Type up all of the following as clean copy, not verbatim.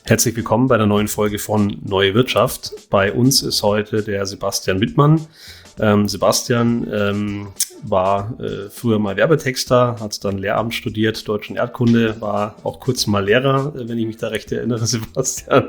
Herzlich willkommen bei der neuen Folge von Neue Wirtschaft. Bei uns ist heute der Sebastian Wittmann. Sebastian war früher mal Werbetexter, hat dann Lehramt studiert, Deutsch und Erdkunde, war auch kurz mal Lehrer, wenn ich mich da recht erinnere, Sebastian.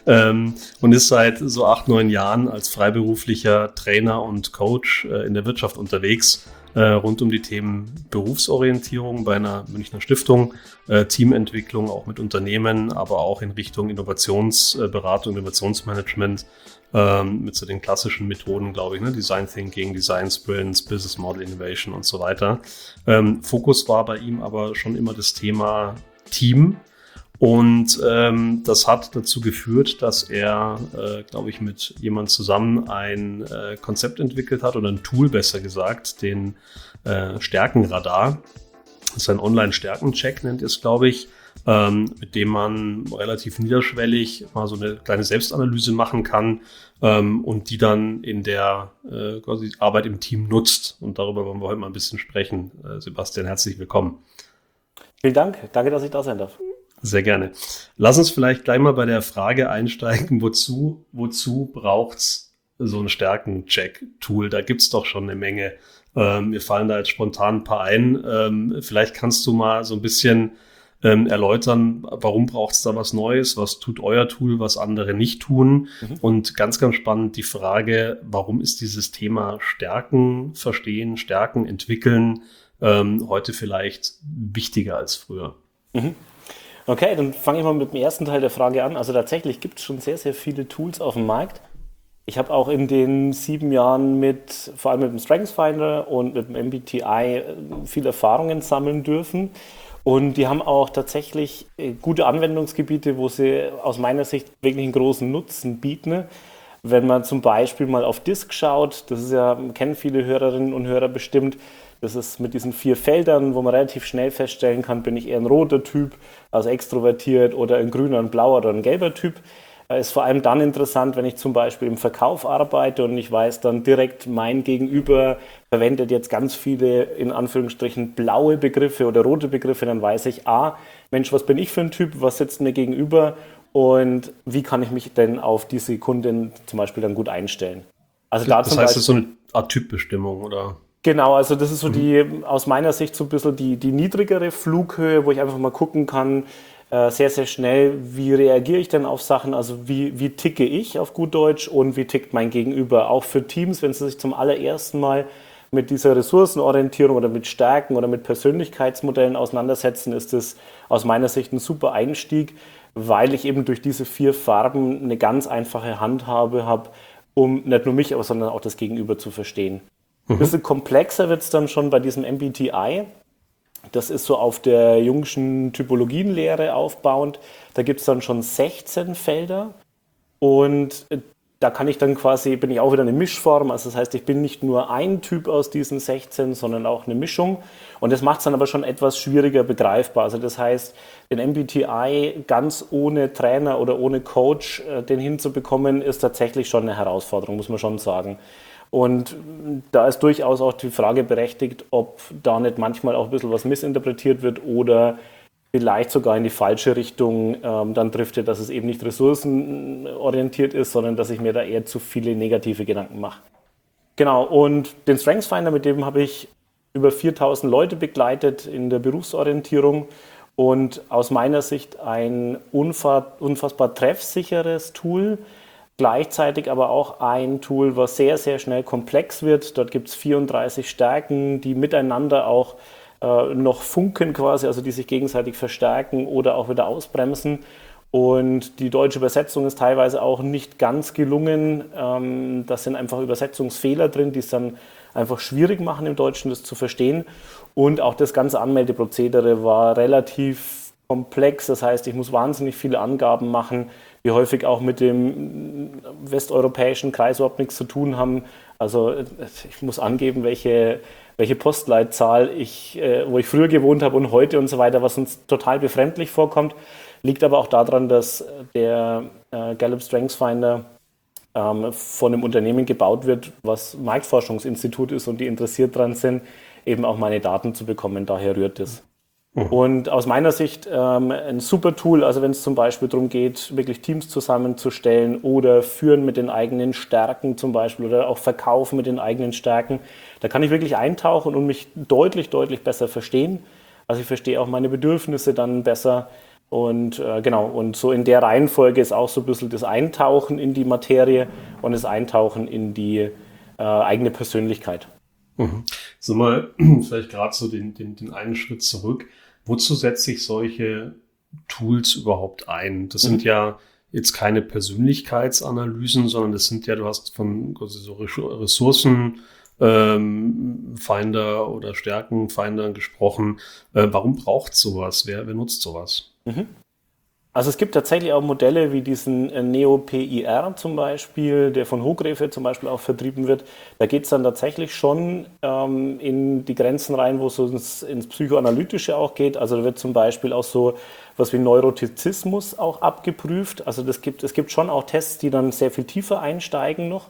Und ist seit so 8-9 Jahren als freiberuflicher Trainer und Coach in der Wirtschaft unterwegs, rund um die Themen Berufsorientierung bei einer Münchner Stiftung, Teamentwicklung auch mit Unternehmen, aber auch in Richtung Innovationsberatung, Innovationsmanagement mit so den klassischen Methoden, glaube ich, ne? Design Thinking, Design Sprints, Business Model Innovation und so weiter. Fokus war bei ihm aber schon immer das Thema Team. Und das hat dazu geführt, dass er, glaube ich, mit jemand zusammen ein Konzept entwickelt hat oder ein Tool, besser gesagt, den Stärkenradar. Das ist ein Online-Stärkencheck, nennt es, glaube ich, mit dem man relativ niederschwellig mal so eine kleine Selbstanalyse machen kann und die dann in der quasi Arbeit im Team nutzt. Und darüber wollen wir heute mal ein bisschen sprechen. Sebastian, herzlich willkommen. Vielen Dank. Danke, dass ich da sein darf. Sehr gerne. Lass uns vielleicht gleich mal bei der Frage einsteigen, wozu braucht's so ein Stärken-Check-Tool? Da gibt's doch schon eine Menge. Mir fallen da jetzt spontan ein paar ein. Vielleicht kannst du mal so ein bisschen erläutern, warum braucht's da was Neues? Was tut euer Tool, was andere nicht tun? Und ganz, ganz spannend die Frage, warum ist dieses Thema Stärken verstehen, Stärken entwickeln heute vielleicht wichtiger als früher? Okay, dann fange ich mal mit dem ersten Teil der Frage an. Also tatsächlich gibt es schon sehr, sehr viele Tools auf dem Markt. Ich habe auch in den 7 Jahren vor allem mit dem StrengthsFinder und mit dem MBTI viele Erfahrungen sammeln dürfen. Und die haben auch tatsächlich gute Anwendungsgebiete, wo sie aus meiner Sicht wirklich einen großen Nutzen bieten. Wenn man zum Beispiel mal auf DISC schaut, das ist ja, kennen viele Hörerinnen und Hörer bestimmt, das ist mit diesen 4 Feldern, wo man relativ schnell feststellen kann, bin ich eher ein roter Typ, also extrovertiert, oder ein grüner, ein blauer oder ein gelber Typ. Ist vor allem dann interessant, wenn ich zum Beispiel im Verkauf arbeite und ich weiß dann direkt, mein Gegenüber verwendet jetzt ganz viele, in Anführungsstrichen, blaue Begriffe oder rote Begriffe, dann weiß ich, Mensch, was bin ich für ein Typ, was sitzt mir gegenüber und wie kann ich mich denn auf diese Kundin zum Beispiel dann gut einstellen. Also da das heißt, das ist so eine Art Typbestimmung, oder? Genau, also das ist so aus meiner Sicht so ein bisschen die niedrigere Flughöhe, wo ich einfach mal gucken kann, sehr, sehr schnell, wie reagiere ich denn auf Sachen, also wie ticke ich auf gut Deutsch und wie tickt mein Gegenüber. Auch für Teams, wenn sie sich zum allerersten Mal mit dieser Ressourcenorientierung oder mit Stärken oder mit Persönlichkeitsmodellen auseinandersetzen, ist das aus meiner Sicht ein super Einstieg, weil ich eben durch diese 4 Farben eine ganz einfache Handhabe habe, um nicht nur mich, sondern auch das Gegenüber zu verstehen. Ein bisschen komplexer wird es dann schon bei diesem MBTI. Das ist so auf der Jungschen Typologienlehre aufbauend. Da gibt es dann schon 16 Felder und da kann ich dann bin ich auch wieder eine Mischform. Also das heißt, ich bin nicht nur ein Typ aus diesen 16, sondern auch eine Mischung. Und das macht es dann aber schon etwas schwieriger begreifbar. Also das heißt, den MBTI ganz ohne Trainer oder ohne Coach den hinzubekommen, ist tatsächlich schon eine Herausforderung, muss man schon sagen. Und da ist durchaus auch die Frage berechtigt, ob da nicht manchmal auch ein bisschen was missinterpretiert wird oder vielleicht sogar in die falsche Richtung dann driftet, dass es eben nicht ressourcenorientiert ist, sondern dass ich mir da eher zu viele negative Gedanken mache. Genau, und den StrengthsFinder, mit dem habe ich über 4.000 Leute begleitet in der Berufsorientierung und aus meiner Sicht ein unfassbar treffsicheres Tool. Gleichzeitig aber auch ein Tool, was sehr, sehr schnell komplex wird. Dort gibt es 34 Stärken, die miteinander auch noch funken quasi, also die sich gegenseitig verstärken oder auch wieder ausbremsen. Und die deutsche Übersetzung ist teilweise auch nicht ganz gelungen. Das sind einfach Übersetzungsfehler drin, die es dann einfach schwierig machen im Deutschen, das zu verstehen. Und auch das ganze Anmeldeprozedere war relativ komplex. Das heißt, ich muss wahnsinnig viele Angaben machen, die häufig auch mit dem westeuropäischen Kreis überhaupt nichts zu tun haben. Also ich muss angeben, welche Postleitzahl wo ich früher gewohnt habe und heute und so weiter, was uns total befremdlich vorkommt. Liegt aber auch daran, dass der Gallup StrengthsFinder von einem Unternehmen gebaut wird, was Marktforschungsinstitut ist und die interessiert daran sind, eben auch meine Daten zu bekommen. Daher rührt es. Und aus meiner Sicht ein super Tool, also wenn es zum Beispiel darum geht, wirklich Teams zusammenzustellen oder führen mit den eigenen Stärken zum Beispiel oder auch verkaufen mit den eigenen Stärken, da kann ich wirklich eintauchen und mich deutlich, deutlich besser verstehen. Also ich verstehe auch meine Bedürfnisse dann besser und genau, und so in der Reihenfolge ist auch so ein bisschen das Eintauchen in die Materie und das Eintauchen in die eigene Persönlichkeit. So mal vielleicht gerade so den einen Schritt zurück. Wozu setze ich solche Tools überhaupt ein? Das sind ja jetzt keine Persönlichkeitsanalysen, sondern das sind ja, du hast von so Ressourcen Finder oder Stärkenfinder gesprochen. Warum braucht sowas? Wer nutzt sowas? Also es gibt tatsächlich auch Modelle wie diesen Neo-PIR zum Beispiel, der von Hochgräfe zum Beispiel auch vertrieben wird. Da geht es dann tatsächlich schon in die Grenzen rein, wo es so ins Psychoanalytische auch geht. Also da wird zum Beispiel auch so was wie Neurotizismus auch abgeprüft. Also es gibt schon auch Tests, die dann sehr viel tiefer einsteigen noch.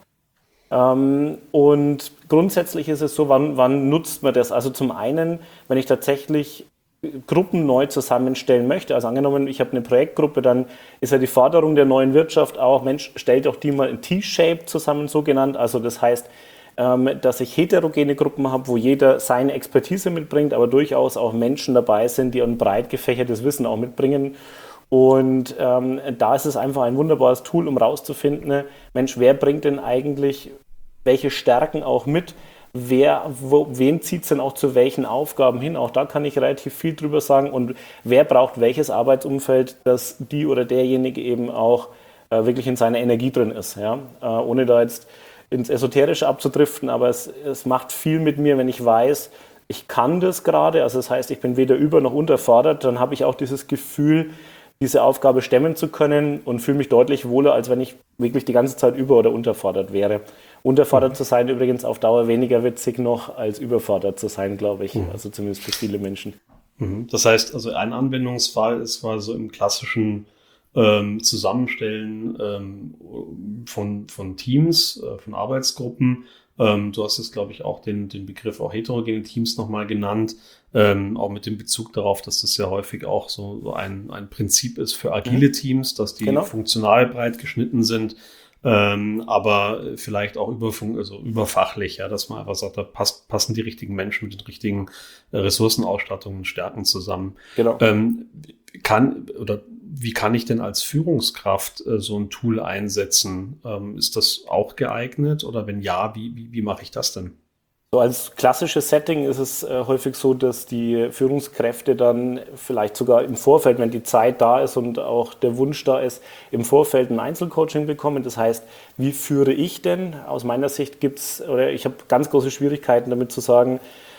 Und grundsätzlich ist es so, wann nutzt man das? Also zum einen, wenn ich tatsächlich Gruppen neu zusammenstellen möchte. Also angenommen, ich habe eine Projektgruppe, dann ist ja die Forderung der neuen Wirtschaft auch, Mensch, stellt doch die mal in T-Shape zusammen, so genannt. Also das heißt, dass ich heterogene Gruppen habe, wo jeder seine Expertise mitbringt, aber durchaus auch Menschen dabei sind, die ein breit gefächertes Wissen auch mitbringen. Und da ist es einfach ein wunderbares Tool, um rauszufinden, Mensch, wer bringt denn eigentlich welche Stärken auch mit? Wen zieht es denn auch zu welchen Aufgaben hin? Auch da kann ich relativ viel drüber sagen. Und wer braucht welches Arbeitsumfeld, dass die oder derjenige eben auch wirklich in seiner Energie drin ist. Ja? Ohne da jetzt ins Esoterische abzudriften, aber es macht viel mit mir, wenn ich weiß, ich kann das gerade. Also das heißt, ich bin weder über- noch unterfordert. Dann habe ich auch dieses Gefühl, diese Aufgabe stemmen zu können und fühle mich deutlich wohler, als wenn ich wirklich die ganze Zeit über- oder unterfordert wäre. Unterfordert zu sein übrigens auf Dauer weniger witzig noch, als überfordert zu sein, glaube ich. Also zumindest für viele Menschen. Das heißt, also ein Anwendungsfall ist quasi so im klassischen Zusammenstellen von Teams, von Arbeitsgruppen. Du hast jetzt, glaube ich, auch den Begriff auch heterogene Teams nochmal genannt, auch mit dem Bezug darauf, dass das ja häufig auch so ein Prinzip ist für agile Teams, dass die funktional breit geschnitten sind, aber vielleicht auch überfachlich, ja, dass man einfach sagt, da passen die richtigen Menschen mit den richtigen Ressourcenausstattungen und Stärken zusammen. Genau. Wie kann ich denn als Führungskraft so ein Tool einsetzen? Ist das auch geeignet? Oder wenn ja, wie mache ich das denn? So als klassisches Setting ist es häufig so, dass die Führungskräfte dann vielleicht sogar im Vorfeld, wenn die Zeit da ist und auch der Wunsch da ist, im Vorfeld ein Einzelcoaching bekommen. Das heißt, wie führe ich denn? Aus meiner Sicht ich habe ganz große Schwierigkeiten damit zu sagen,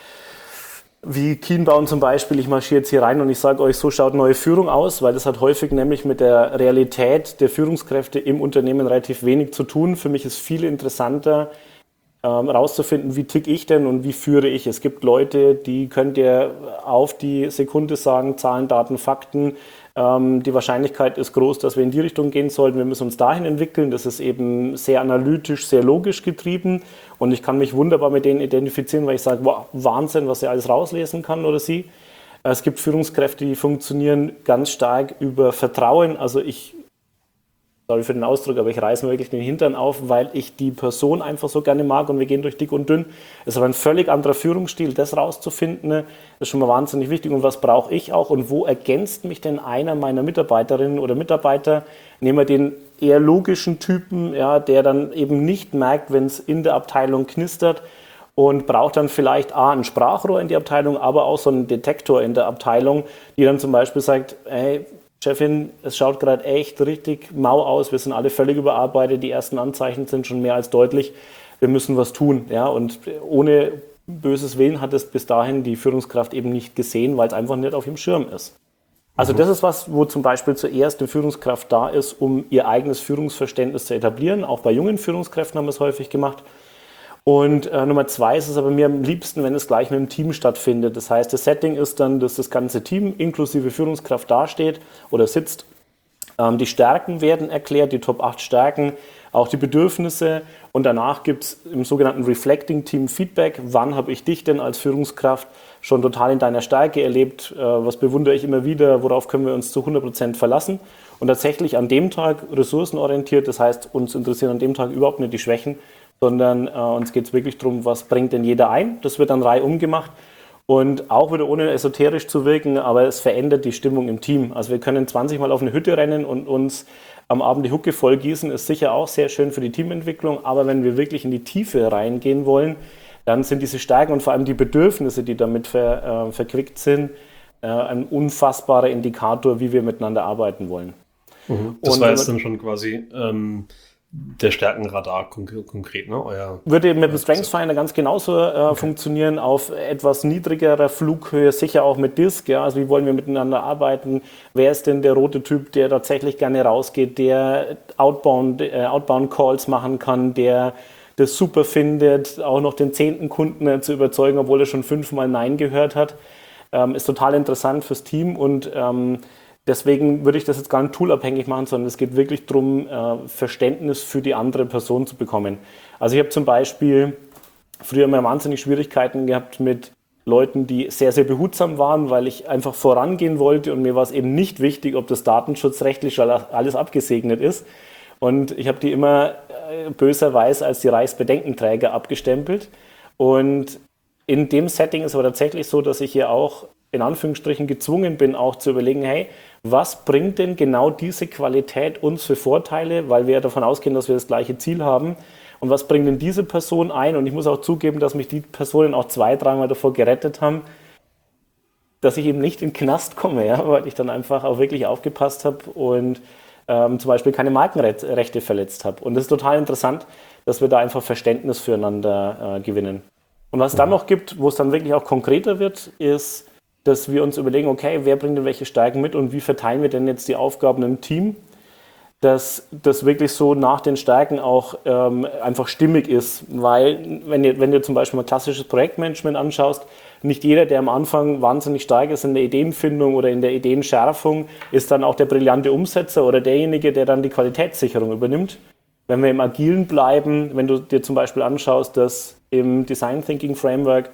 wie Kienbaum zum Beispiel, ich marschiere jetzt hier rein und ich sage euch, so schaut neue Führung aus, weil das hat häufig nämlich mit der Realität der Führungskräfte im Unternehmen relativ wenig zu tun. Für mich ist viel interessanter, rauszufinden, wie ticke ich denn und wie führe ich. Es gibt Leute, die könnt ihr auf die Sekunde sagen, Zahlen, Daten, Fakten. Die Wahrscheinlichkeit ist groß, dass wir in die Richtung gehen sollten. Wir müssen uns dahin entwickeln. Das ist eben sehr analytisch, sehr logisch getrieben. Und ich kann mich wunderbar mit denen identifizieren, weil ich sage, wow, Wahnsinn, was er alles rauslesen kann oder sie. Es gibt Führungskräfte, die funktionieren ganz stark über Vertrauen. Also sorry für den Ausdruck, aber ich reiße mir wirklich den Hintern auf, weil ich die Person einfach so gerne mag und wir gehen durch dick und dünn. Es ist aber ein völlig anderer Führungsstil, das rauszufinden, ist schon mal wahnsinnig wichtig. Und was brauche ich auch und wo ergänzt mich denn einer meiner Mitarbeiterinnen oder Mitarbeiter? Nehmen wir den eher logischen Typen, ja, der dann eben nicht merkt, wenn es in der Abteilung knistert und braucht dann vielleicht ein Sprachrohr in die Abteilung, aber auch so einen Detektor in der Abteilung, die dann zum Beispiel sagt, hey, Chefin, es schaut gerade echt richtig mau aus, wir sind alle völlig überarbeitet, die ersten Anzeichen sind schon mehr als deutlich, wir müssen was tun. Ja? Und ohne böses Willen hat es bis dahin die Führungskraft eben nicht gesehen, weil es einfach nicht auf ihrem Schirm ist. Also das ist was, wo zum Beispiel zuerst eine Führungskraft da ist, um ihr eigenes Führungsverständnis zu etablieren. Auch bei jungen Führungskräften haben wir es häufig gemacht. Und Nummer 2 ist es aber mir am liebsten, wenn es gleich mit dem Team stattfindet. Das heißt, das Setting ist dann, dass das ganze Team inklusive Führungskraft dasteht oder sitzt. Die Stärken werden erklärt, die Top 8 Stärken. auch die Bedürfnisse. Und danach gibt es im sogenannten Reflecting Team Feedback. Wann habe ich dich denn als Führungskraft schon total in deiner Stärke erlebt? Was bewundere ich immer wieder? Worauf können wir uns zu 100% verlassen? Und tatsächlich an dem Tag ressourcenorientiert, das heißt, uns interessieren an dem Tag überhaupt nicht die Schwächen, sondern uns geht es wirklich darum, was bringt denn jeder ein? Das wird dann reihum gemacht. Und auch wieder ohne esoterisch zu wirken, aber es verändert die Stimmung im Team. Also wir können 20 Mal auf eine Hütte rennen und uns am Abend die Hucke voll gießen, ist sicher auch sehr schön für die Teamentwicklung. Aber wenn wir wirklich in die Tiefe reingehen wollen, dann sind diese Stärken und vor allem die Bedürfnisse, die damit verquickt sind, ein unfassbarer Indikator, wie wir miteinander arbeiten wollen. Das war jetzt dann schon quasi der Stärkenradar konkret, ne? Würde mit dem Strengths Finder ganz genauso funktionieren, auf etwas niedrigerer Flughöhe, sicher auch mit Disk. Ja? Also wie wollen wir miteinander arbeiten? Wer ist denn der rote Typ, der tatsächlich gerne rausgeht, der Outbound Calls machen kann, der das super findet, auch noch den 10. Kunden zu überzeugen, obwohl er schon 5-mal Nein gehört hat, ist total interessant fürs Team und deswegen würde ich das jetzt gar nicht toolabhängig machen, sondern es geht wirklich darum, Verständnis für die andere Person zu bekommen. Also ich habe zum Beispiel früher immer wahnsinnig Schwierigkeiten gehabt mit Leuten, die sehr, sehr behutsam waren, weil ich einfach vorangehen wollte und mir war es eben nicht wichtig, ob das datenschutzrechtlich alles abgesegnet ist. Und ich habe die immer böserweise als die Reichsbedenkenträger abgestempelt. Und in dem Setting ist aber tatsächlich so, dass ich hier auch in Anführungsstrichen gezwungen bin, auch zu überlegen, hey, was bringt denn genau diese Qualität uns für Vorteile, weil wir ja davon ausgehen, dass wir das gleiche Ziel haben und was bringt denn diese Person ein? Und ich muss auch zugeben, dass mich die Personen auch 2-3 Mal davor gerettet haben, dass ich eben nicht in den Knast komme, ja, weil ich dann einfach auch wirklich aufgepasst habe und zum Beispiel keine Markenrechte verletzt habe. Und das ist total interessant, dass wir da einfach Verständnis füreinander gewinnen. Und was es dann noch gibt, wo es dann wirklich auch konkreter wird, ist, dass wir uns überlegen, okay, wer bringt denn welche Stärken mit und wie verteilen wir denn jetzt die Aufgaben im Team, dass das wirklich so nach den Stärken auch einfach stimmig ist. Weil, wenn du zum Beispiel mal klassisches Projektmanagement anschaust, nicht jeder, der am Anfang wahnsinnig stark ist in der Ideenfindung oder in der Ideenschärfung, ist dann auch der brillante Umsetzer oder derjenige, der dann die Qualitätssicherung übernimmt. Wenn wir im Agilen bleiben, wenn du dir zum Beispiel anschaust, dass im Design Thinking Framework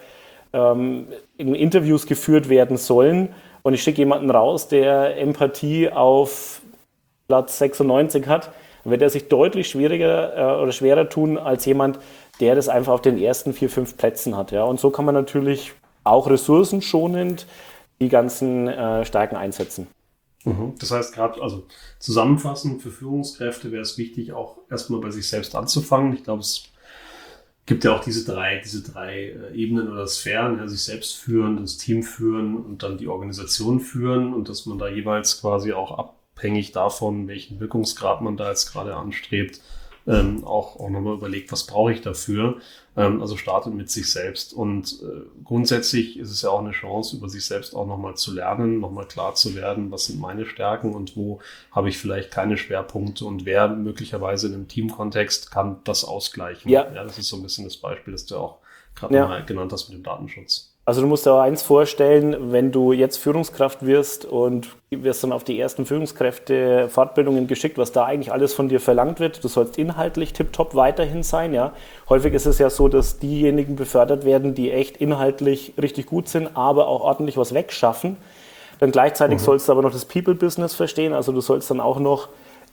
Interviews geführt werden sollen und ich schicke jemanden raus, der Empathie auf Platz 96 hat, dann wird er sich deutlich schwerer tun als jemand, der das einfach auf den ersten 4-5 Plätzen hat. Ja? Und so kann man natürlich auch ressourcenschonend die ganzen Stärken einsetzen. Das heißt, gerade zusammenfassend für Führungskräfte wäre es wichtig, auch erstmal bei sich selbst anzufangen. Ich glaube, es gibt ja auch diese drei Ebenen oder Sphären, ja, sich selbst führen, das Team führen und dann die Organisation führen und dass man da jeweils quasi auch abhängig davon, welchen Wirkungsgrad man da jetzt gerade anstrebt, auch nochmal überlegt, was brauche ich dafür. Also startet mit sich selbst und grundsätzlich ist es ja auch eine Chance, über sich selbst auch nochmal zu lernen, nochmal klar zu werden, was sind meine Stärken und wo habe ich vielleicht keine Schwerpunkte und wer möglicherweise in einem Teamkontext kann das ausgleichen. Ja, das ist so ein bisschen das Beispiel, das du auch gerade mal genannt hast mit dem Datenschutz. Also du musst dir auch eins vorstellen, wenn du jetzt Führungskraft wirst und wirst dann auf die ersten Führungskräfte-Fortbildungen geschickt, was da eigentlich alles von dir verlangt wird. Du sollst inhaltlich tipptopp weiterhin sein. Ja. Häufig ist es ja so, dass diejenigen befördert werden, die echt inhaltlich richtig gut sind, aber auch ordentlich was wegschaffen. Dann gleichzeitig sollst du aber noch das People-Business verstehen. Also du sollst dann auch noch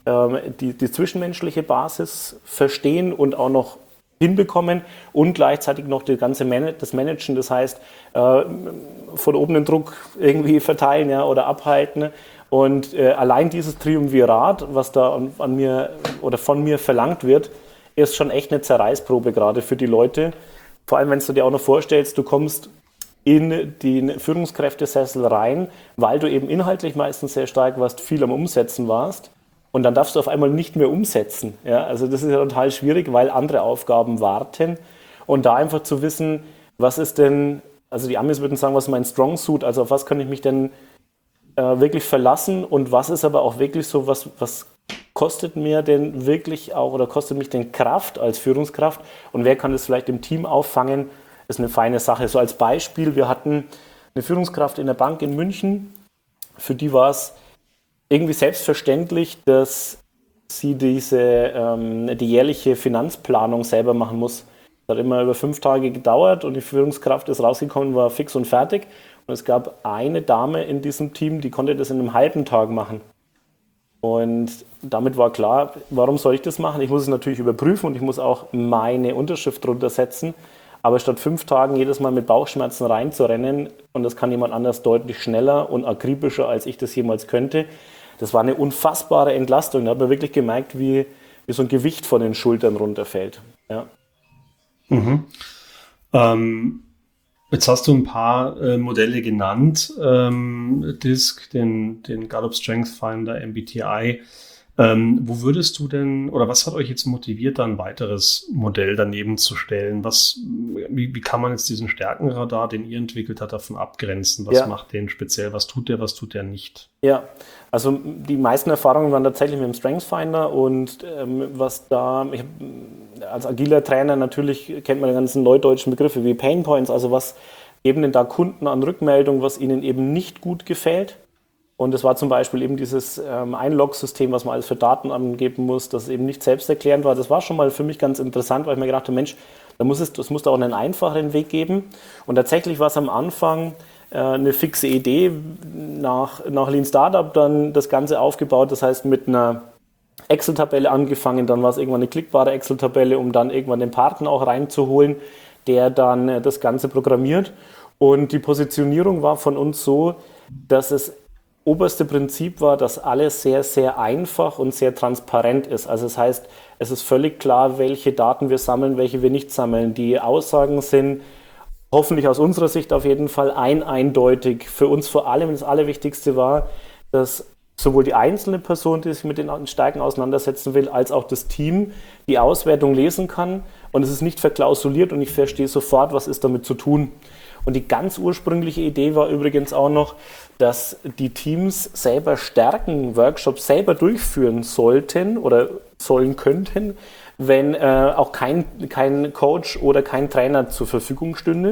die zwischenmenschliche Basis verstehen und auch noch hinbekommen und gleichzeitig noch das Managen, das heißt von oben den Druck irgendwie verteilen, ja, oder abhalten. Und allein dieses Triumvirat, was da an mir oder von mir verlangt wird, ist schon echt eine Zerreißprobe gerade für die Leute. Vor allem, wenn du dir auch noch vorstellst, du kommst in den Führungskräftesessel rein, weil du eben inhaltlich meistens sehr stark warst, viel am Umsetzen warst. Und dann darfst du auf einmal nicht mehr umsetzen. Ja, also das ist ja total schwierig, weil andere Aufgaben warten. Und da einfach zu wissen, was ist denn, also die Amis würden sagen, was ist mein Strong Suit, also auf was kann ich mich denn wirklich verlassen und was ist aber auch wirklich so, was kostet mir denn wirklich auch oder kostet mich denn Kraft als Führungskraft und wer kann das vielleicht im Team auffangen, ist eine feine Sache. So als Beispiel, wir hatten eine Führungskraft in der Bank in München, für die war es irgendwie selbstverständlich, dass sie die jährliche Finanzplanung selber machen muss. Das hat immer über 5 Tage gedauert und die Führungskraft ist rausgekommen, war fix und fertig. Und es gab eine Dame in diesem Team, die konnte das in einem halben Tag machen. Und damit war klar, warum soll ich das machen? Ich muss es natürlich überprüfen und ich muss auch meine Unterschrift drunter setzen. Aber statt 5 Tagen jedes Mal mit Bauchschmerzen reinzurennen, und das kann jemand anders deutlich schneller und akribischer, als ich das jemals könnte, das war eine unfassbare Entlastung. Da hat man wirklich gemerkt, wie so ein Gewicht von den Schultern runterfällt. Ja. Mhm. Jetzt hast du ein paar Modelle genannt, DISC, den Gallup Strength Finder, MBTI. Wo würdest du denn, oder was hat euch jetzt motiviert, da ein weiteres Modell daneben zu stellen? Wie kann man jetzt diesen Stärkenradar, den ihr entwickelt habt, davon abgrenzen? Was macht den speziell? Was tut der nicht? Ja, also die meisten Erfahrungen waren tatsächlich mit dem Strength Finder und als agiler Trainer natürlich kennt man die ganzen neudeutschen Begriffe wie Pain Points, also was geben denn da Kunden an Rückmeldung, was ihnen eben nicht gut gefällt. Und es war zum Beispiel eben dieses Einlog-System, was man alles für Daten angeben muss, das eben nicht selbsterklärend war. Das war schon mal für mich ganz interessant, weil ich mir gedacht habe, Mensch, das muss da auch einen einfacheren Weg geben. Und tatsächlich war es am Anfang eine fixe Idee, nach Lean Startup dann das Ganze aufgebaut. Das heißt, mit einer Excel-Tabelle angefangen, dann war es irgendwann eine klickbare Excel-Tabelle, um dann irgendwann den Partner auch reinzuholen, der dann das Ganze programmiert. Und die Positionierung war von uns so, dass es oberste Prinzip war, dass alles sehr, sehr einfach und sehr transparent ist. Also das heißt, es ist völlig klar, welche Daten wir sammeln, welche wir nicht sammeln. Die Aussagen sind hoffentlich aus unserer Sicht auf jeden Fall eindeutig. Für uns vor allem das Allerwichtigste war, dass sowohl die einzelne Person, die sich mit den Stärken auseinandersetzen will, als auch das Team die Auswertung lesen kann. Und es ist nicht verklausuliert und ich verstehe sofort, was ist damit zu tun. Und die ganz ursprüngliche Idee war übrigens auch noch, dass die Teams selber Stärken-Workshops selber durchführen sollten oder könnten, wenn auch kein Coach oder kein Trainer zur Verfügung stünde.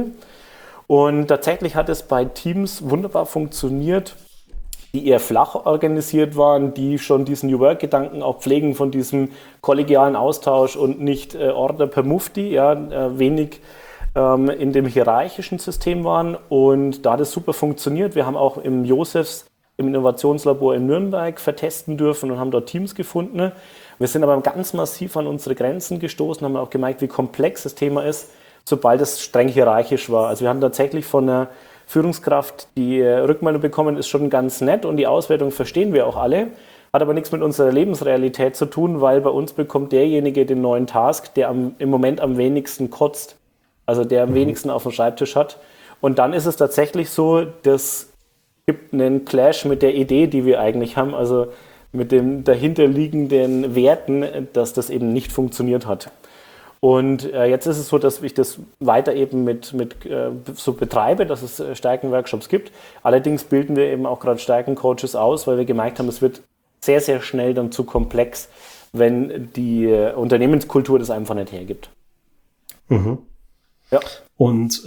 Und tatsächlich hat es bei Teams wunderbar funktioniert, die eher flach organisiert waren, die schon diesen New Work-Gedanken auch pflegen von diesem kollegialen Austausch und nicht Order per Mufti, wenig in dem hierarchischen System waren und da hat es super funktioniert. Wir haben auch im Josefs, im Innovationslabor in Nürnberg vertesten dürfen und haben dort Teams gefunden. Wir sind aber ganz massiv an unsere Grenzen gestoßen, haben auch gemerkt, wie komplex das Thema ist, sobald es streng hierarchisch war. Also wir haben tatsächlich von einer Führungskraft die Rückmeldung bekommen, ist schon ganz nett und die Auswertung verstehen wir auch alle, hat aber nichts mit unserer Lebensrealität zu tun, weil bei uns bekommt derjenige den neuen Task, der im Moment am wenigsten kotzt. Also der am wenigsten auf dem Schreibtisch hat. Und dann ist es tatsächlich so, das gibt einen Clash mit der Idee, die wir eigentlich haben, also mit den dahinterliegenden Werten, dass das eben nicht funktioniert hat. Und jetzt ist es so, dass ich das weiter eben mit so betreibe, dass es Stärken-Workshops gibt. Allerdings bilden wir eben auch gerade Stärken-Coaches aus, weil wir gemerkt haben, es wird sehr, sehr schnell dann zu komplex, wenn die Unternehmenskultur das einfach nicht hergibt. Mhm. Ja. Und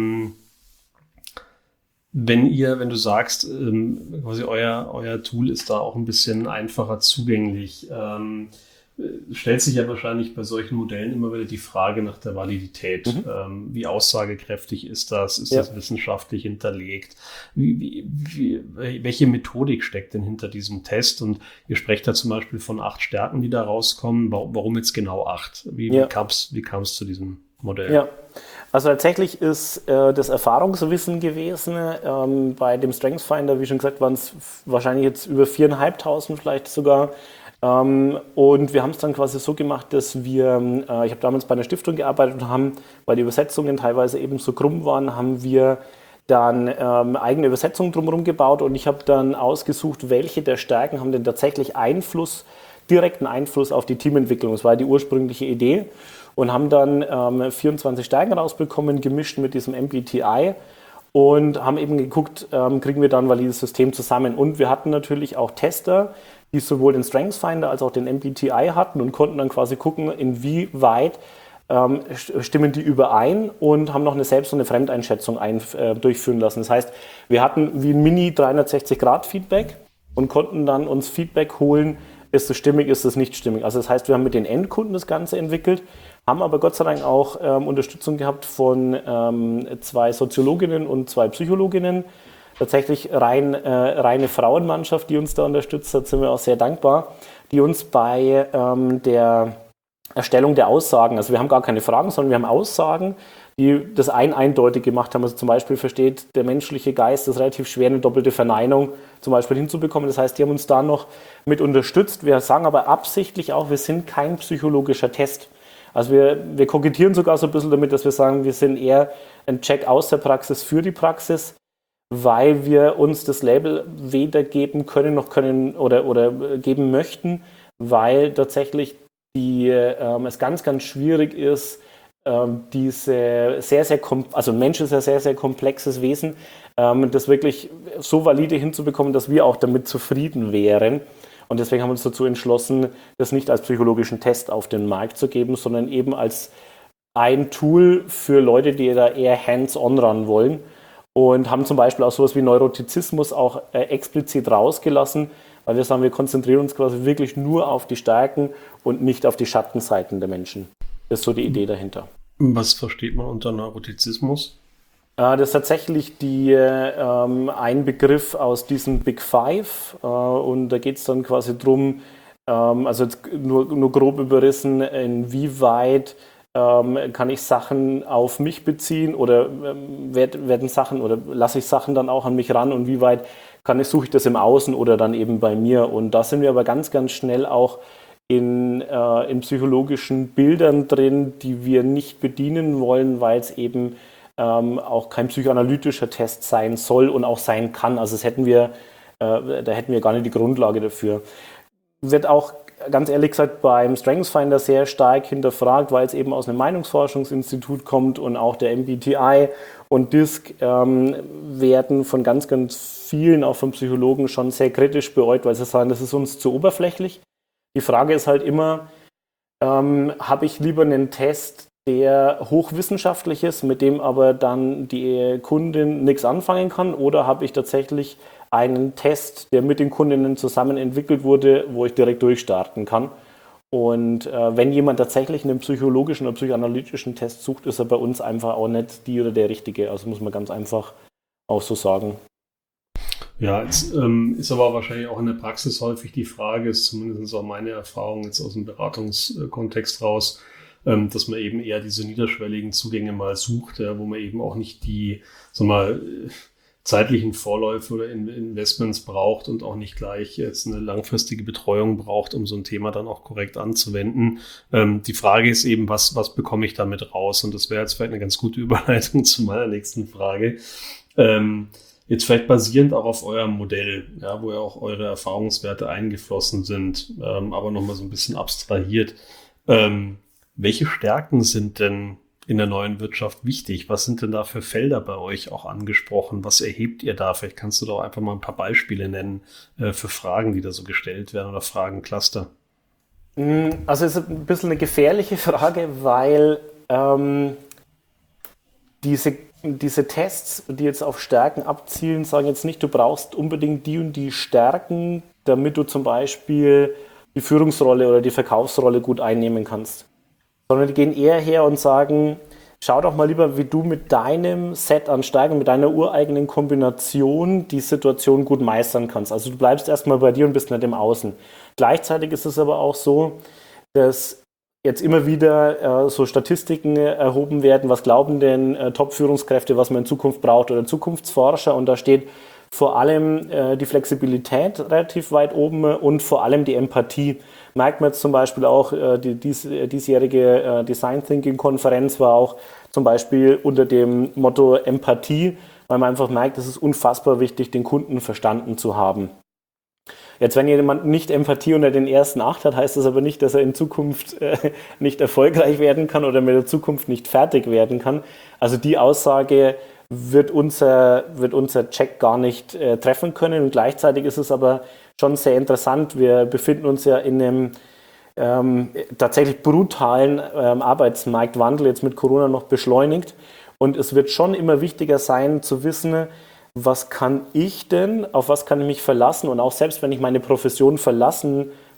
wenn du sagst, quasi euer Tool ist da auch ein bisschen einfacher zugänglich, stellt sich ja wahrscheinlich bei solchen Modellen immer wieder die Frage nach der Validität. Wie aussagekräftig ist das? Ist das wissenschaftlich hinterlegt? Welche Methodik steckt denn hinter diesem Test? Und ihr sprecht da zum Beispiel von 8 Stärken, die da rauskommen. Warum jetzt genau 8? Wie kam es zu diesem Modell? Ja, also tatsächlich ist das Erfahrungswissen gewesen. Bei dem Strengths Finder, wie schon gesagt, waren es wahrscheinlich jetzt über 4.500 vielleicht sogar. Und wir haben es dann quasi so gemacht, dass ich habe damals bei einer Stiftung gearbeitet und haben, weil die Übersetzungen teilweise eben so krumm waren, haben wir dann eigene Übersetzungen drumherum gebaut und ich habe dann ausgesucht, welche der Stärken haben denn tatsächlich direkten Einfluss auf die Teamentwicklung. Das war die ursprüngliche Idee. Und haben dann 24 Stärken rausbekommen, gemischt mit diesem MBTI und haben eben geguckt, kriegen wir dann ein valides System zusammen. Und wir hatten natürlich auch Tester, die sowohl den Strengths Finder als auch den MBTI hatten und konnten dann quasi gucken, inwieweit stimmen die überein und haben noch eine Selbst- und eine Fremdeinschätzung durchführen lassen. Das heißt, wir hatten wie ein Mini-360-Grad-Feedback und konnten dann uns Feedback holen, ist es stimmig, ist es nicht stimmig. Also das heißt, wir haben mit den Endkunden das Ganze entwickelt, haben aber Gott sei Dank auch Unterstützung gehabt von 2 Soziologinnen und 2 Psychologinnen. Tatsächlich reine Frauenmannschaft, die uns da unterstützt hat, sind wir auch sehr dankbar, die uns bei der Erstellung der Aussagen, also wir haben gar keine Fragen, sondern wir haben Aussagen, die das eindeutig gemacht haben. Also zum Beispiel versteht der menschliche Geist es relativ schwer, eine doppelte Verneinung zum Beispiel hinzubekommen. Das heißt, die haben uns da noch mit unterstützt. Wir sagen aber absichtlich auch, wir sind kein psychologischer Test. Also wir kokettieren sogar so ein bisschen damit, dass wir sagen, wir sind eher ein Check aus der Praxis für die Praxis, weil wir uns das Label weder geben können noch oder geben möchten, weil tatsächlich es ganz, ganz schwierig ist, also ein Mensch ist ein sehr, sehr komplexes Wesen, das wirklich so valide hinzubekommen, dass wir auch damit zufrieden wären. Und deswegen haben wir uns dazu entschlossen, das nicht als psychologischen Test auf den Markt zu geben, sondern eben als ein Tool für Leute, die da eher hands-on ran wollen. Und haben zum Beispiel auch sowas wie Neurotizismus auch explizit rausgelassen, weil wir sagen, wir konzentrieren uns quasi wirklich nur auf die Stärken und nicht auf die Schattenseiten der Menschen. Das ist so die Idee dahinter. Was versteht man unter Neurotizismus? Das ist tatsächlich ein Begriff aus diesem Big Five. Und da geht es dann quasi drum, also jetzt nur grob überrissen, inwieweit kann ich Sachen auf mich beziehen oder werden Sachen oder lasse ich Sachen dann auch an mich ran und wie weit suche ich das im Außen oder dann eben bei mir. Und da sind wir aber ganz, ganz schnell auch in psychologischen Bildern drin, die wir nicht bedienen wollen, weil es eben auch kein psychoanalytischer Test sein soll und auch sein kann. Also da hätten wir gar nicht die Grundlage dafür. Wird auch ganz ehrlich gesagt beim StrengthsFinder sehr stark hinterfragt, weil es eben aus einem Meinungsforschungsinstitut kommt und auch der MBTI und DISC werden von ganz, ganz vielen, auch von Psychologen, schon sehr kritisch beäugt, weil sie sagen, das ist uns zu oberflächlich. Die Frage ist halt immer, habe ich lieber einen Test, der hochwissenschaftlich ist, mit dem aber dann die Kundin nichts anfangen kann, oder habe ich tatsächlich einen Test, der mit den Kundinnen zusammen entwickelt wurde, wo ich direkt durchstarten kann. Und wenn jemand tatsächlich einen psychologischen oder psychoanalytischen Test sucht, ist er bei uns einfach auch nicht die oder der Richtige. Also muss man ganz einfach auch so sagen. Ja, jetzt ist aber wahrscheinlich auch in der Praxis häufig die Frage, ist zumindest auch meine Erfahrung jetzt aus dem Beratungskontext raus, dass man eben eher diese niederschwelligen Zugänge mal sucht, wo man eben auch nicht die, zeitlichen Vorläufe oder Investments braucht und auch nicht gleich jetzt eine langfristige Betreuung braucht, um so ein Thema dann auch korrekt anzuwenden. Die Frage ist eben, was bekomme ich damit raus? Und das wäre jetzt vielleicht eine ganz gute Überleitung zu meiner nächsten Frage. Jetzt vielleicht basierend auch auf eurem Modell, wo ja auch eure Erfahrungswerte eingeflossen sind, aber nochmal so ein bisschen abstrahiert. Welche Stärken sind denn in der neuen Wirtschaft wichtig? Was sind denn da für Felder bei euch auch angesprochen? Was erhebt ihr da? Vielleicht kannst du doch einfach mal ein paar Beispiele nennen für Fragen, die da so gestellt werden oder Fragencluster. Also es ist ein bisschen eine gefährliche Frage, weil diese Tests, die jetzt auf Stärken abzielen, sagen jetzt nicht, du brauchst unbedingt die und die Stärken, damit du zum Beispiel die Führungsrolle oder die Verkaufsrolle gut einnehmen kannst. Sondern die gehen eher her und sagen, schau doch mal lieber, wie du mit deinem Set an Stärken, mit deiner ureigenen Kombination die Situation gut meistern kannst. Also du bleibst erstmal bei dir und bist nicht im Außen. Gleichzeitig ist es aber auch so, dass jetzt immer wieder so Statistiken erhoben werden, was glauben denn Top-Führungskräfte, was man in Zukunft braucht oder Zukunftsforscher, und da steht vor allem die Flexibilität relativ weit oben und vor allem die Empathie. Merkt man jetzt zum Beispiel auch, die diesjährige Design Thinking Konferenz war auch zum Beispiel unter dem Motto Empathie, weil man einfach merkt, es ist unfassbar wichtig, den Kunden verstanden zu haben. Jetzt, wenn jemand nicht Empathie unter den ersten 8 hat, heißt das aber nicht, dass er in Zukunft nicht erfolgreich werden kann oder mit der Zukunft nicht fertig werden kann. Also die Aussage wird unser Check gar nicht treffen können. Und gleichzeitig ist es aber schon sehr interessant. Wir befinden uns ja in einem tatsächlich brutalen Arbeitsmarktwandel, jetzt mit Corona noch beschleunigt. Und es wird schon immer wichtiger sein zu wissen, was kann ich denn, auf was kann ich mich verlassen? Und auch selbst wenn ich meine Profession verlassen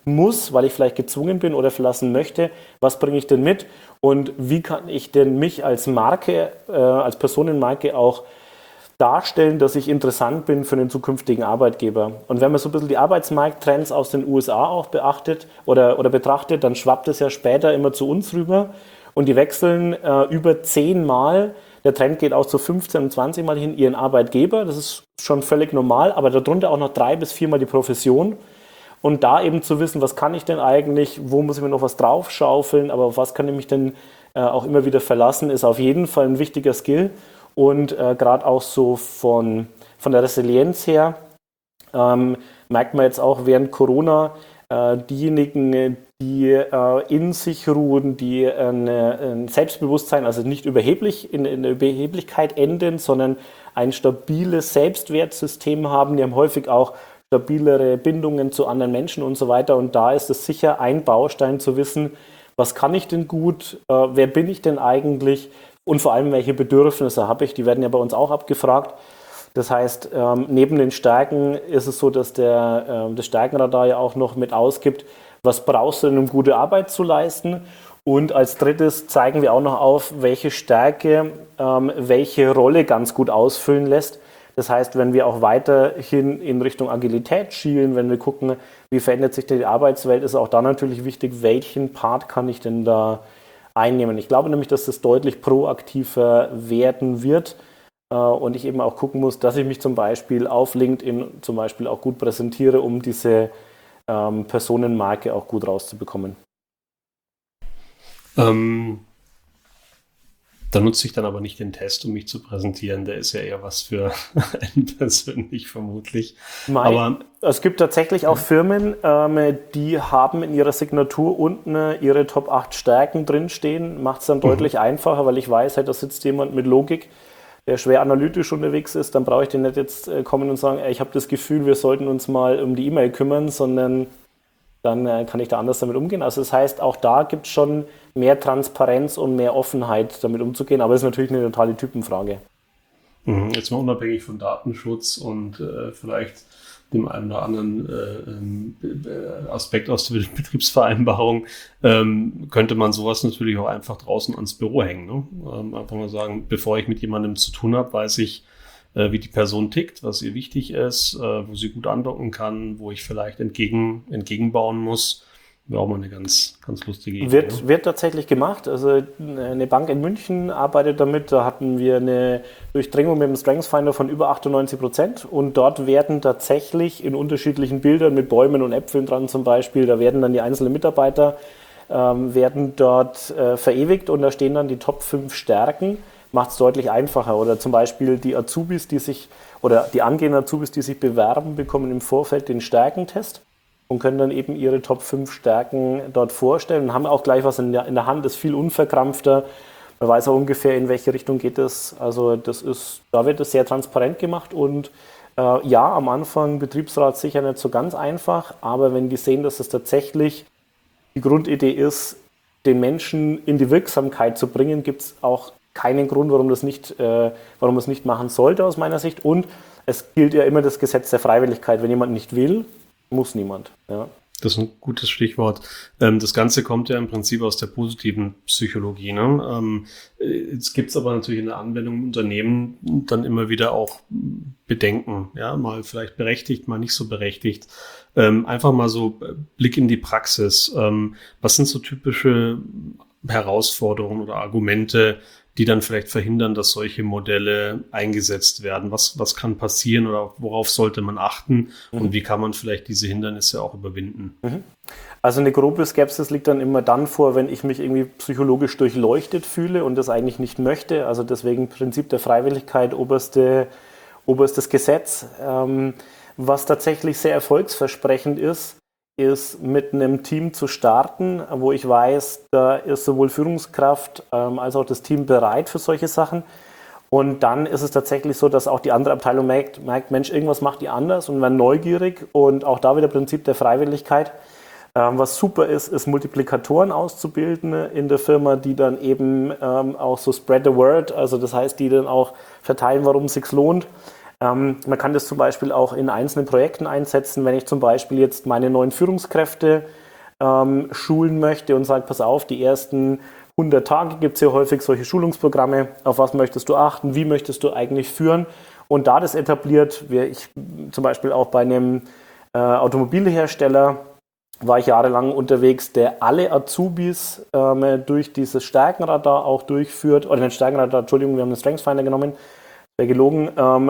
muss, weil ich vielleicht gezwungen bin oder verlassen möchte, was bringe ich denn mit und wie kann ich denn mich als Marke, als Personenmarke auch darstellen, dass ich interessant bin für den zukünftigen Arbeitgeber. Und wenn man so ein bisschen die Arbeitsmarkttrends aus den USA auch beachtet oder betrachtet, dann schwappt es ja später immer zu uns rüber und die wechseln über 10 Mal. Der Trend geht auch zu 15 und 20 Mal hin ihren Arbeitgeber. Das ist schon völlig normal, aber darunter auch noch 3 bis 4 Mal die Profession. Und da eben zu wissen, was kann ich denn eigentlich, wo muss ich mir noch was draufschaufeln, aber auf was kann ich mich denn auch immer wieder verlassen, ist auf jeden Fall ein wichtiger Skill. Und gerade auch so von der Resilienz her merkt man jetzt auch während Corona, diejenigen, die in sich ruhen, die ein Selbstbewusstsein, also nicht überheblich in der Überheblichkeit enden, sondern ein stabiles Selbstwertsystem haben, die haben häufig auch stabilere Bindungen zu anderen Menschen und so weiter. Und da ist es sicher ein Baustein zu wissen, was kann ich denn gut, wer bin ich denn eigentlich und vor allem, welche Bedürfnisse habe ich, die werden ja bei uns auch abgefragt. Das heißt, neben den Stärken ist es so, dass das Stärkenradar ja auch noch mit ausgibt, was brauchst du denn, um gute Arbeit zu leisten? Und als drittes zeigen wir auch noch auf, welche Stärke welche Rolle ganz gut ausfüllen lässt. Das heißt, wenn wir auch weiterhin in Richtung Agilität schielen, wenn wir gucken, wie verändert sich die Arbeitswelt, ist auch da natürlich wichtig, welchen Part kann ich denn da einnehmen. Ich glaube nämlich, dass das deutlich proaktiver werden wird und ich eben auch gucken muss, dass ich mich zum Beispiel auf LinkedIn zum Beispiel auch gut präsentiere, um diese Personenmarke auch gut rauszubekommen. Da nutze ich dann aber nicht den Test, um mich zu präsentieren. Der ist ja eher was für einen persönlich vermutlich. Aber es gibt tatsächlich auch Firmen, die haben in ihrer Signatur unten ihre Top 8 Stärken drinstehen. Macht es dann deutlich einfacher, weil ich weiß, da sitzt jemand mit Logik, der schwer analytisch unterwegs ist. Dann brauche ich den nicht jetzt kommen und sagen, ich habe das Gefühl, wir sollten uns mal um die E-Mail kümmern, sondern dann kann ich da anders damit umgehen. Also das heißt, auch da gibt es schon mehr Transparenz und mehr Offenheit, damit umzugehen. Aber es ist natürlich eine totale Typenfrage. Jetzt mal unabhängig von Datenschutz und vielleicht dem einen oder anderen Aspekt aus der Betriebsvereinbarung, könnte man sowas natürlich auch einfach draußen ans Büro hängen. Ne? Einfach mal sagen, bevor ich mit jemandem zu tun habe, weiß ich, wie die Person tickt, was ihr wichtig ist, wo sie gut andocken kann, wo ich vielleicht entgegenbauen muss. Wäre auch mal eine ganz, ganz lustige Idee. Wird tatsächlich gemacht. Also eine Bank in München arbeitet damit. Da hatten wir eine Durchdringung mit dem StrengthsFinder von über 98%. Und dort werden tatsächlich in unterschiedlichen Bildern mit Bäumen und Äpfeln dran zum Beispiel, da werden dann die einzelnen Mitarbeiter werden dort verewigt und da stehen dann die Top 5 Stärken. Macht es deutlich einfacher. Oder zum Beispiel die Azubis, die angehenden Azubis, die sich bewerben, bekommen im Vorfeld den Stärkentest und können dann eben ihre Top 5 Stärken dort vorstellen und haben auch gleich was in der Hand, ist viel unverkrampfter. Man weiß auch ungefähr, in welche Richtung geht es. Also da wird es sehr transparent gemacht und ja, am Anfang Betriebsrat sicher nicht so ganz einfach, aber wenn die sehen, dass es tatsächlich die Grundidee ist, den Menschen in die Wirksamkeit zu bringen, gibt es auch keinen Grund, warum es nicht machen sollte aus meiner Sicht. Und es gilt ja immer das Gesetz der Freiwilligkeit. Wenn jemand nicht will, muss niemand. Ja. Das ist ein gutes Stichwort. Das Ganze kommt ja im Prinzip aus der positiven Psychologie. Ne? Jetzt gibt es aber natürlich in der Anwendung im Unternehmen dann immer wieder auch Bedenken. Ja? Mal vielleicht berechtigt, mal nicht so berechtigt. Einfach mal so Blick in die Praxis. Was sind so typische Herausforderungen oder Argumente, die dann vielleicht verhindern, dass solche Modelle eingesetzt werden? Was kann passieren oder worauf sollte man achten und wie kann man vielleicht diese Hindernisse auch überwinden? Also eine grobe Skepsis liegt dann immer dann vor, wenn ich mich irgendwie psychologisch durchleuchtet fühle und das eigentlich nicht möchte. Also deswegen Prinzip der Freiwilligkeit, oberstes Gesetz. Was tatsächlich sehr erfolgsversprechend ist mit einem Team zu starten, wo ich weiß, da ist sowohl Führungskraft als auch das Team bereit für solche Sachen. Und dann ist es tatsächlich so, dass auch die andere Abteilung merkt, Mensch, irgendwas macht die anders und werden neugierig. Und auch da wieder Prinzip der Freiwilligkeit. Was super ist Multiplikatoren auszubilden in der Firma, die dann eben auch so spread the word, also das heißt, die dann auch verteilen, warum es sich lohnt. Man kann das zum Beispiel auch in einzelnen Projekten einsetzen, wenn ich zum Beispiel jetzt meine neuen Führungskräfte schulen möchte und sage, pass auf, die ersten 100 Tage gibt es ja häufig solche Schulungsprogramme, auf was möchtest du achten, wie möchtest du eigentlich führen und da das etabliert, wie ich zum Beispiel auch bei einem Automobilhersteller war ich jahrelang unterwegs, der alle Azubis durch dieses Stärkenradar auch durchführt, oder nicht Stärkenradar, Entschuldigung, wir haben den Strengths Finder genommen, wäre gelogen.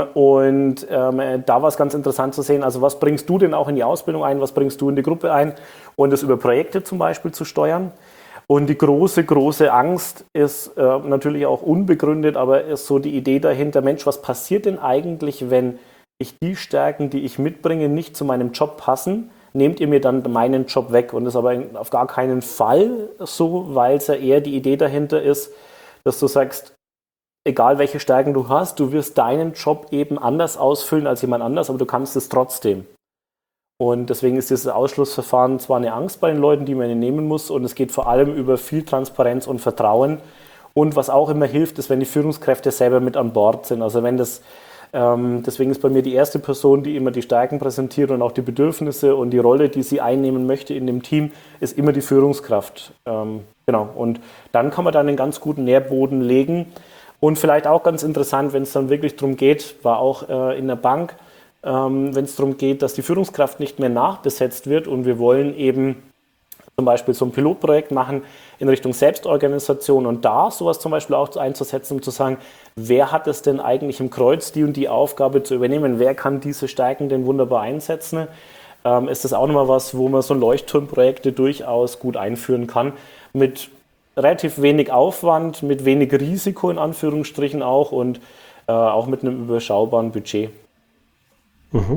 Da war es ganz interessant zu sehen, also was bringst du denn auch in die Ausbildung ein, was bringst du in die Gruppe ein und das über Projekte zum Beispiel zu steuern. Und die große Angst ist natürlich auch unbegründet, aber ist so die Idee dahinter, Mensch, was passiert denn eigentlich, wenn ich die Stärken, die ich mitbringe, nicht zu meinem Job passen? Nehmt ihr mir dann meinen Job weg? Und das ist aber auf gar keinen Fall so, weil es ja eher die Idee dahinter ist, dass du sagst, egal welche Stärken du hast, du wirst deinen Job eben anders ausfüllen als jemand anders, aber du kannst es trotzdem. Und deswegen ist dieses Ausschlussverfahren zwar eine Angst bei den Leuten, die man nehmen muss, und es geht vor allem über viel Transparenz und Vertrauen. Und was auch immer hilft, ist, wenn die Führungskräfte selber mit an Bord sind. Also wenn das, deswegen ist bei mir die erste Person, die immer die Stärken präsentiert und auch die Bedürfnisse und die Rolle, die sie einnehmen möchte in dem Team, ist immer die Führungskraft. Genau. Und dann kann man da einen ganz guten Nährboden legen. Und vielleicht auch ganz interessant, wenn es dann wirklich darum geht, war auch in der Bank, wenn es darum geht, dass die Führungskraft nicht mehr nachbesetzt wird und wir wollen eben zum Beispiel so ein Pilotprojekt machen in Richtung Selbstorganisation und da sowas zum Beispiel auch einzusetzen, um zu sagen, wer hat es denn eigentlich im Kreuz, die und die Aufgabe zu übernehmen, wer kann diese Stärken denn wunderbar einsetzen, ist das auch nochmal was, wo man so Leuchtturmprojekte durchaus gut einführen kann, mit relativ wenig Aufwand, mit wenig Risiko in Anführungsstrichen auch und auch mit einem überschaubaren Budget. Mhm.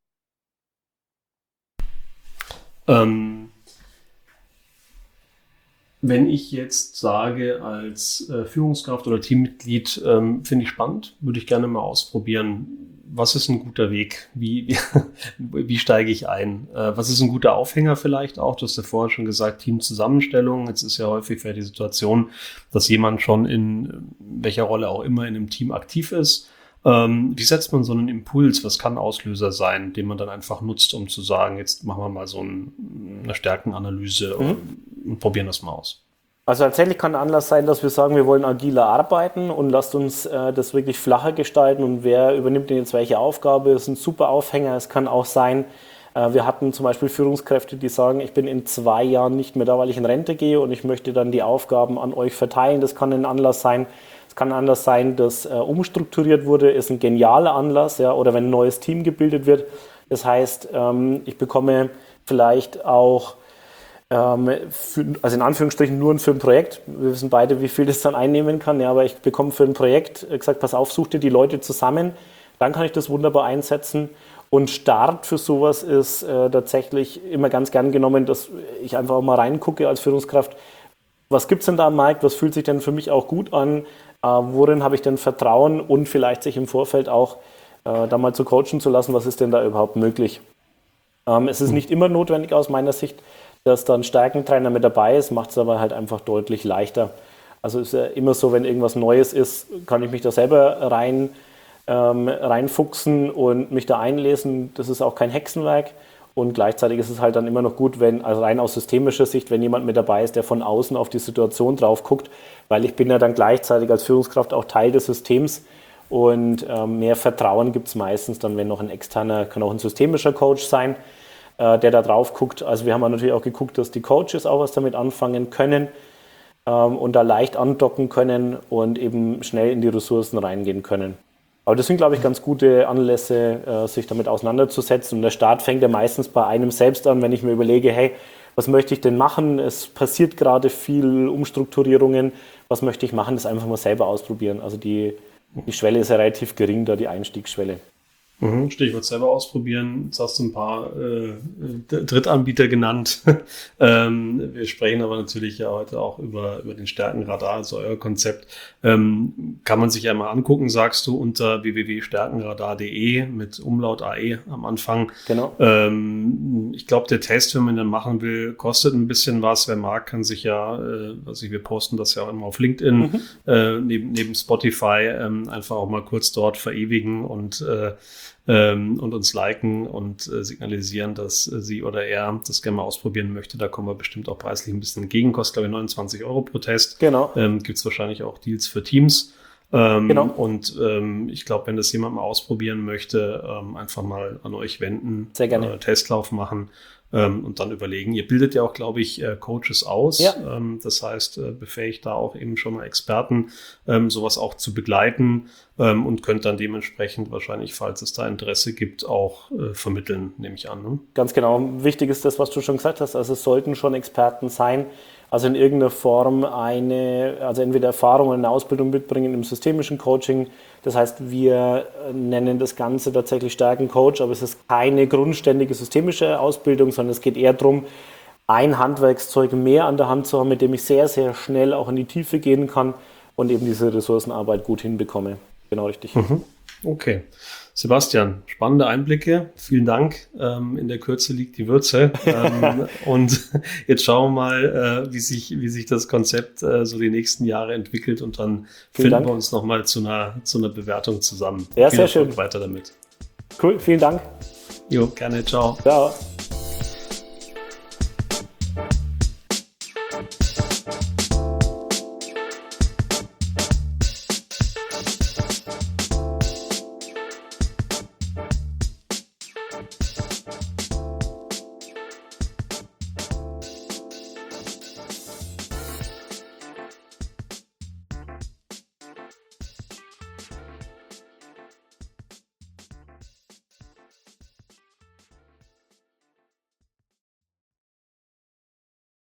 Wenn ich jetzt sage, als Führungskraft oder Teammitglied, finde ich spannend, würde ich gerne mal ausprobieren. Was ist ein guter Weg? Wie steige ich ein? Was ist ein guter Aufhänger vielleicht auch? Du hast ja vorher schon gesagt, Teamzusammenstellung. Jetzt ist ja häufig die Situation, dass jemand schon in welcher Rolle auch immer in einem Team aktiv ist. Wie setzt man so einen Impuls? Was kann Auslöser sein, den man dann einfach nutzt, um zu sagen, jetzt machen wir mal so eine Stärkenanalyse und probieren das mal aus? Also tatsächlich kann ein Anlass sein, dass wir sagen, wir wollen agiler arbeiten und lasst uns das wirklich flacher gestalten und wer übernimmt denn jetzt welche Aufgabe. Das ist ein super Aufhänger. Es kann auch sein, wir hatten zum Beispiel Führungskräfte, die sagen, ich bin in 2 Jahren nicht mehr da, weil ich in Rente gehe und ich möchte dann die Aufgaben an euch verteilen. Das kann ein Anlass sein. Es kann anders sein, dass umstrukturiert wurde, ist ein genialer Anlass, ja, oder wenn ein neues Team gebildet wird. Das heißt, ich bekomme vielleicht auch, also in Anführungsstrichen nur für ein Projekt, wir wissen beide, wie viel das dann einnehmen kann, ja, aber ich bekomme für ein Projekt gesagt, pass auf, such dir die Leute zusammen, dann kann ich das wunderbar einsetzen. Und Start für sowas ist tatsächlich immer ganz gern genommen, dass ich einfach auch mal reingucke als Führungskraft, was gibt es denn da am Markt, was fühlt sich denn für mich auch gut an, worin habe ich denn Vertrauen und vielleicht sich im Vorfeld auch da mal zu coachen zu lassen, was ist denn da überhaupt möglich. Es ist nicht immer notwendig aus meiner Sicht, dass da ein Stärkentrainer mit dabei ist, macht es aber halt einfach deutlich leichter. Also ist ja immer so, wenn irgendwas Neues ist, kann ich mich da selber reinfuchsen und mich da einlesen. Das ist auch kein Hexenwerk. Und gleichzeitig ist es halt dann immer noch gut, wenn, also rein aus systemischer Sicht, wenn jemand mit dabei ist, der von außen auf die Situation drauf guckt, weil ich bin ja dann gleichzeitig als Führungskraft auch Teil des Systems und mehr Vertrauen gibt es meistens dann, wenn noch ein externer, kann auch ein systemischer Coach sein, der da drauf guckt. Also wir haben natürlich auch geguckt, dass die Coaches auch was damit anfangen können und da leicht andocken können und eben schnell in die Ressourcen reingehen können. Aber das sind, glaube ich, ganz gute Anlässe, sich damit auseinanderzusetzen. Und der Start fängt ja meistens bei einem selbst an, wenn ich mir überlege, hey, was möchte ich denn machen? Es passiert gerade viel Umstrukturierungen. Was möchte ich machen? Das einfach mal selber ausprobieren. Also die Schwelle ist ja relativ gering, da die Einstiegsschwelle. Stichwort selber ausprobieren. Jetzt hast du ein paar Drittanbieter genannt. Wir sprechen aber natürlich ja heute auch über den Stärkenradar, also euer Konzept. Kann man sich ja mal angucken, sagst du, unter www.stärkenradar.de mit Umlaut AE am Anfang. Genau. Ich glaube, der Test, wenn man den machen will, kostet ein bisschen was. Wer mag, kann sich ja, wir posten das ja auch immer auf LinkedIn, neben Spotify, einfach auch mal kurz dort verewigen und uns liken und signalisieren, dass sie oder er das gerne mal ausprobieren möchte. Da kommen wir bestimmt auch preislich ein bisschen entgegen. Kostet, glaube ich, 29 € pro Test. Genau. Gibt es wahrscheinlich auch Deals für Teams. Genau. Und ich glaube, wenn das jemand mal ausprobieren möchte, einfach mal an euch wenden. Sehr gerne. Testlauf machen. Und dann überlegen. Ihr bildet ja auch, glaube ich, Coaches aus. Ja. Das heißt, befähigt da auch eben schon mal Experten, sowas auch zu begleiten und könnt dann dementsprechend wahrscheinlich, falls es da Interesse gibt, auch vermitteln, nehme ich an. Ne? Ganz genau. Wichtig ist das, was du schon gesagt hast. Also es sollten schon Experten sein, also in irgendeiner Form also entweder Erfahrung oder eine Ausbildung mitbringen im systemischen Coaching. Das heißt, wir nennen das Ganze tatsächlich Stärkencoach, aber es ist keine grundständige systemische Ausbildung, sondern es geht eher darum, ein Handwerkszeug mehr an der Hand zu haben, mit dem ich sehr, sehr schnell auch in die Tiefe gehen kann und eben diese Ressourcenarbeit gut hinbekomme. Genau richtig. Okay. Sebastian, spannende Einblicke. Vielen Dank. In der Kürze liegt die Würze. Und jetzt schauen wir mal, wie sich das Konzept so die nächsten Jahre entwickelt und dann finden wir uns nochmal zu einer Bewertung zusammen. Ja, sehr schön. Weiter damit. Cool, vielen Dank. Jo, gerne. Ciao. Ciao.